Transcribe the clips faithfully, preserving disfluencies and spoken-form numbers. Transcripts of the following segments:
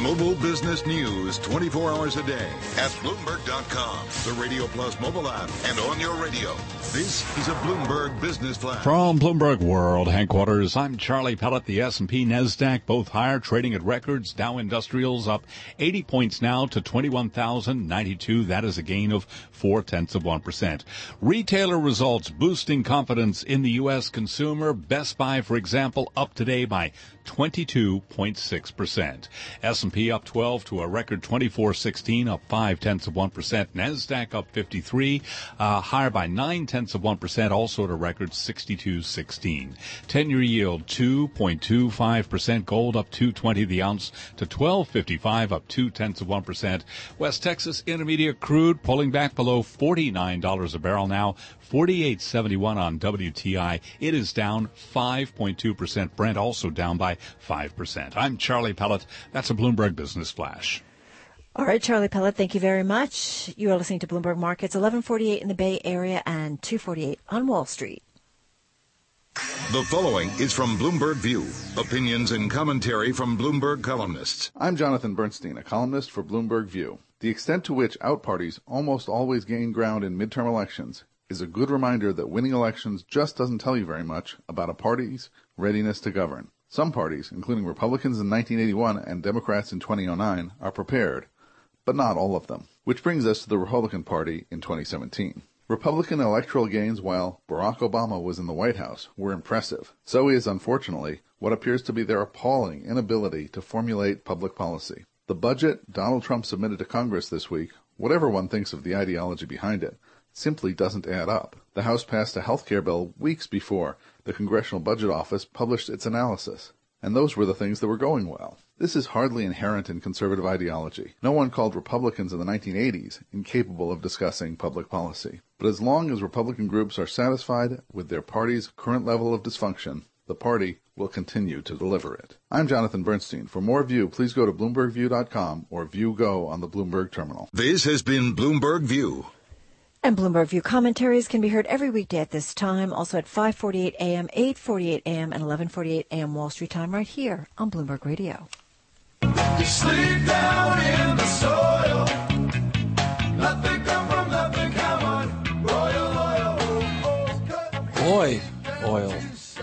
Mobile business news twenty-four hours a day at Bloomberg dot com, the Radio Plus mobile app, and on your radio. This is a Bloomberg Business Flash. From Bloomberg World Headquarters, I'm Charlie Pellet. The S and P NASDAQ both higher, trading at records. Dow Industrials up eighty points now to twenty-one thousand ninety-two. That is a gain of four-tenths of one percent. Retailer results boosting confidence in the U S consumer. Best Buy, for example, up today by twenty-two point six percent. S and P up twelve to a record twenty-four sixteen, up five-tenths of one percent. NASDAQ up fifty-three, uh, higher by nine-tenths of one percent, also at a record sixty-two sixteen. ten-year yield two point two five percent. Gold up two twenty the ounce to twelve fifty-five, up two-tenths of one percent. West Texas Intermediate crude pulling back below forty-nine dollars a barrel now, forty-eight seventy-one on W T I. It is down five point two percent. Brent also down by five percent. I'm Charlie Pellet. That's a Bloomberg Business Flash. All right, Charlie Pellet, thank you very much. You are listening to Bloomberg Markets, eleven forty-eight in the Bay Area and two forty-eight on Wall Street. The following is from Bloomberg View. Opinions and commentary from Bloomberg columnists. I'm Jonathan Bernstein, a columnist for Bloomberg View. The extent to which out parties almost always gain ground in midterm elections is a good reminder that winning elections just doesn't tell you very much about a party's readiness to govern. Some parties, including Republicans in nineteen eighty-one and Democrats in two thousand nine, are prepared, but not all of them. Which brings us to the Republican Party in twenty seventeen. Republican electoral gains while Barack Obama was in the White House were impressive. So is, unfortunately, what appears to be their appalling inability to formulate public policy. The budget Donald Trump submitted to Congress this week, whatever one thinks of the ideology behind it, simply doesn't add up. The House passed a health care bill weeks before the Congressional Budget Office published its analysis, and those were the things that were going well. This is hardly inherent in conservative ideology. No one called Republicans in the nineteen eighties incapable of discussing public policy. But as long as Republican groups are satisfied with their party's current level of dysfunction, the party will continue to deliver it. I'm Jonathan Bernstein. For more View, please go to Bloomberg View dot com or View Go on the Bloomberg terminal. This has been Bloomberg View. And Bloomberg View commentaries can be heard every weekday at this time, also at five forty-eight a.m., eight forty-eight a.m., and eleven forty-eight a.m. Wall Street time right here on Bloomberg Radio. Sleep down in the soil. Nothing come from nothing come on. Royal oil. Boy, oil.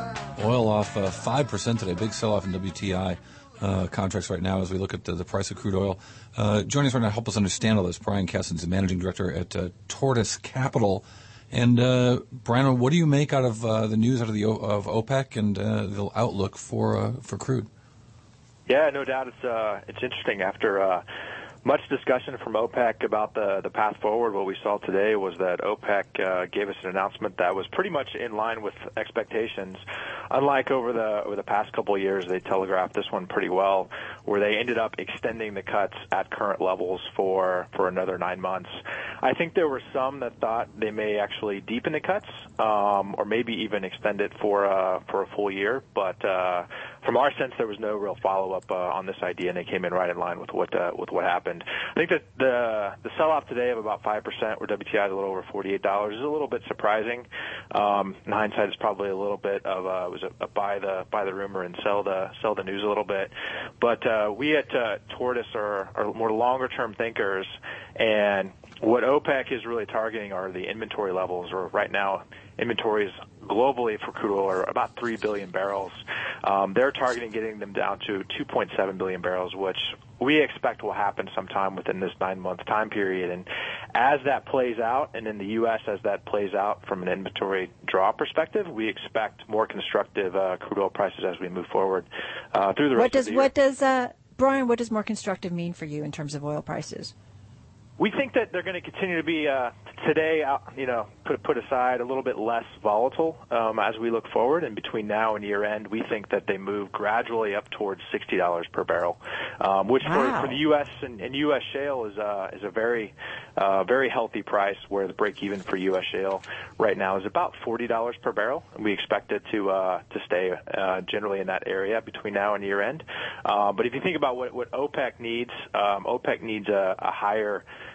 Oil off uh, five percent today. Big sell-off in W T I uh, contracts right now as we look at the, the price of crude oil. Uh, joining us right now to help us understand all this, Brian Kessens, the managing director at uh, Tortoise Capital. And, uh, Brian, what do you make out of uh, the news out of the of OPEC and uh, the outlook for uh, for crude? Yeah, no doubt. It's uh, it's interesting. After uh, much discussion from OPEC about the the path forward, what we saw today was that OPEC uh, gave us an announcement that was pretty much in line with expectations. Unlike over the over the past couple of years, they telegraphed this one pretty well, where they ended up extending the cuts at current levels for for another nine months. I think there were some that thought they may actually deepen the cuts, um, or maybe even extend it for uh, for a full year. But uh, from our sense, there was no real follow-up uh, on this idea, and they came in right in line with what uh, with what happened. I think that the the sell-off today of about five percent, where W T I is a little over forty-eight dollars, is a little bit surprising. Um, in hindsight, it's probably a little bit of a, was a, a buy the buy the rumor and sell the sell the news a little bit. But uh, we at uh, Tortoise are, are more longer-term thinkers, and what OPEC is really targeting are the inventory levels, or right now inventories globally for crude oil are about three billion barrels. Um, they're targeting getting them down to two point seven billion barrels, which we expect will happen sometime within this nine-month time period. And as that plays out, and in the U S as that plays out from an inventory draw perspective, we expect more constructive uh, crude oil prices as we move forward uh, through the rest what does, of the year. What does, uh, Brian, what does more constructive mean for you in terms of oil prices? We think that they're going to continue to be uh, today, uh, you know, put put aside a little bit less volatile um, as we look forward. And between now and year end, we think that they move gradually up towards sixty dollars per barrel, um, which wow. for, for the U S and, and U S shale is uh, is a very uh, very healthy price. Where the break even for U S shale right now is about forty dollars per barrel, and we expect it to uh, to stay uh, generally in that area between now and year end. Uh, but if you think about what what OPEC needs, um, OPEC needs a, a higher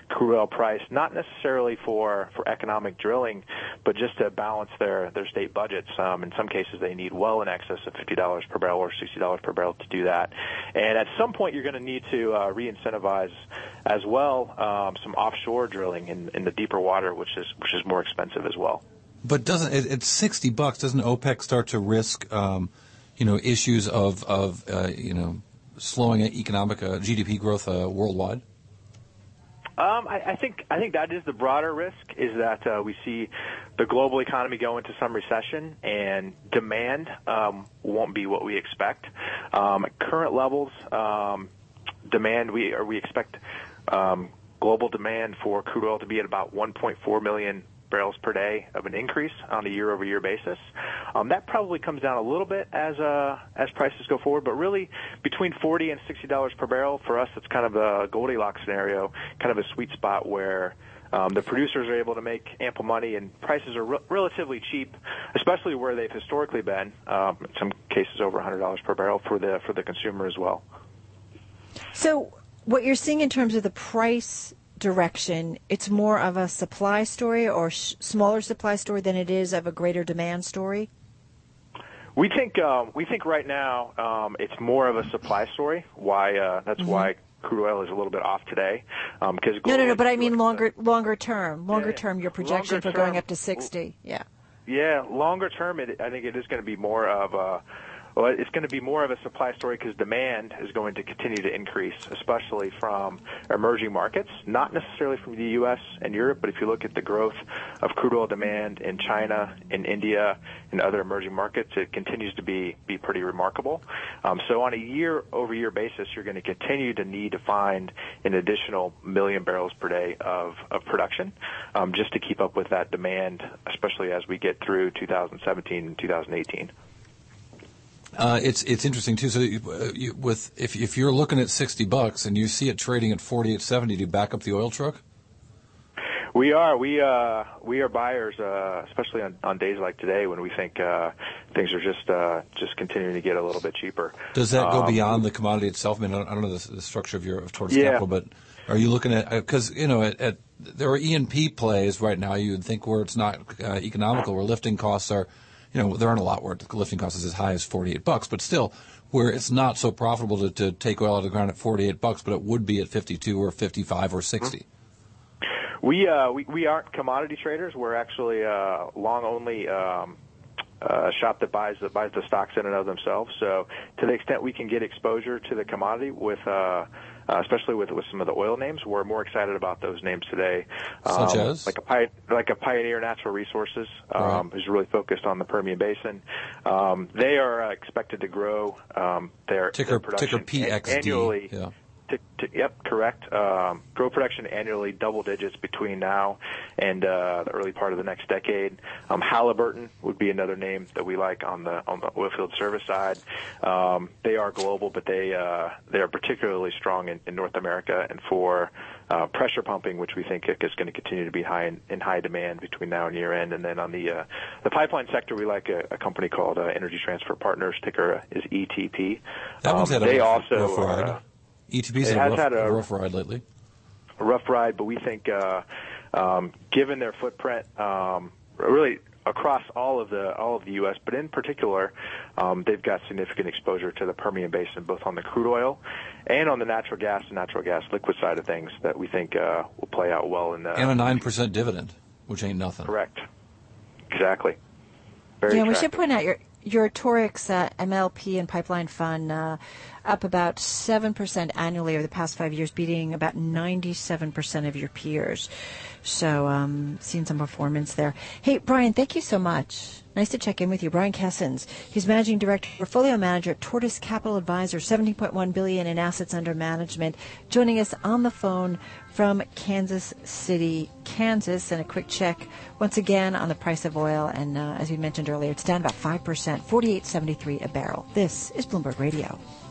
crude oil price, not necessarily for, for economic drilling, but just to balance their, their state budgets. Um, in some cases, they need well in excess of fifty dollars per barrel or sixty dollars per barrel to do that. And at some point, you're going to need to uh, re-incentivize as well um, some offshore drilling in, in the deeper water, which is which is more expensive as well. But doesn't it, it's sixty bucks? Doesn't OPEC start to risk, um, you know, issues of of uh, you know, slowing economic uh, G D P growth uh, worldwide? Um, I, I think I think that is the broader risk, is that uh, we see the global economy go into some recession and demand um, won't be what we expect. Um, at current levels, um, demand we or we expect um, global demand for crude oil to be at about one point four million barrels per day of an increase on a year-over-year basis. Um, that probably comes down a little bit as uh, as prices go forward, but really between forty and sixty dollars per barrel for us, it's kind of a Goldilocks scenario, kind of a sweet spot where um, the producers are able to make ample money and prices are re- relatively cheap, especially where they've historically been. Um, in some cases, over one hundred dollars per barrel for the for the consumer as well. So, what you're seeing in terms of the price direction, it's more of a supply story or sh- smaller supply story than it is of a greater demand story? We think um, we think right now um, it's more of a supply story. Why uh, that's mm-hmm. why crude oil is a little bit off today. Um, because no, no, no. But I mean longer, longer term, longer yeah, term. Your projection longer for term, going up to sixty. Yeah. Yeah, longer term, it, I think it is going to be more of a. Well, it's going to be more of a supply story because demand is going to continue to increase, especially from emerging markets, not necessarily from the U S and Europe, but if you look at the growth of crude oil demand in China, in India, and other emerging markets, it continues to be, be pretty remarkable. Um, so on a year-over-year basis, you're going to continue to need to find an additional million barrels per day of, of production um, just to keep up with that demand, especially as we get through two thousand seventeen and two thousand eighteen. Uh, it's it's interesting too. So you, uh, you, with if if you're looking at sixty bucks and you see it trading at forty eight seventy, do you back up the oil truck? We are we uh we are buyers, uh, especially on, on days like today when we think uh, things are just uh, just continuing to get a little bit cheaper. Does that go um, beyond the commodity itself? I mean, I don't, I don't know the, the structure of your of Tortoise yeah. Capital, but are you looking at because you know at, at there are E and P plays right now you would think where it's not uh, economical, where lifting costs are. You know, there aren't a lot where the lifting cost is as high as forty-eight bucks, but still, where it's not so profitable to, to take oil out of the ground at forty-eight bucks, but it would be at fifty-two or fifty-five or sixty. We uh, we we aren't commodity traders. We're actually uh, long only um, uh, shop that buys the buys the stocks in and of themselves. So, to the extent we can get exposure to the commodity with. Uh, Uh, especially with with some of the oil names, we're more excited about those names today. Um, Such as like a like a Pioneer Natural Resources, um, right. who's really focused on the Permian Basin. Um, they are uh, expected to grow um, their, ticker their production ticker P X D annually. Yeah. To, to, yep, correct. Um, grow production annually double digits between now and uh, the early part of the next decade. Um, Halliburton would be another name that we like on the on the oilfield service side. Um, they are global, but they uh, they are particularly strong in, in North America and for uh, pressure pumping, which we think is going to continue to be high in, in high demand between now and year end. And then on the uh, the pipeline sector, we like a, a company called uh, Energy Transfer Partners. Ticker is E T P. That one's um, had a they rough, also rough ride. Uh, E T P's it had a has rough, had a- a rough ride lately. a rough ride, but we think, uh, um, given their footprint, um, really across all of the all of the U S, but in particular, um, they've got significant exposure to the Permian Basin, both on the crude oil and on the natural gas and natural gas liquid side of things that we think uh, will play out well in the And a nine percent dividend, which ain't nothing. Correct. Exactly. Very yeah, we should attractive. point out your your Torex uh, M L P and pipeline fund uh, up about seven percent annually over the past five years, beating about ninety-seven percent of your peers. So um, seeing some performance there. Hey, Brian, thank you so much. Nice to check in with you. Brian Kessens, he's Managing Director, Portfolio Manager at Tortoise Capital Advisors, seventeen point one billion dollars in assets under management, joining us on the phone from Kansas City, Kansas. And a quick check once again on the price of oil. And uh, as we mentioned earlier, it's down about five percent, forty-eight seventy-three a barrel. This is Bloomberg Radio.